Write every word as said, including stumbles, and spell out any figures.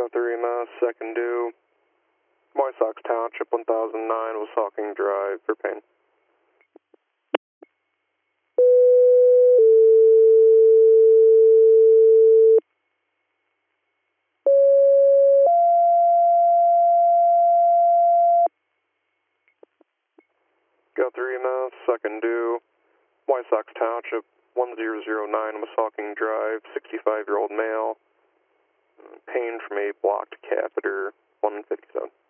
Go through E M S, second due, White Sox Township, one thousand nine, Wissahickon Drive, for pain. Go through E M S, second due, White Sox Township, one zero zero nine, Wissahickon Drive, sixty-five-year-old male, pain from a blocked catheter, one fifty-seven.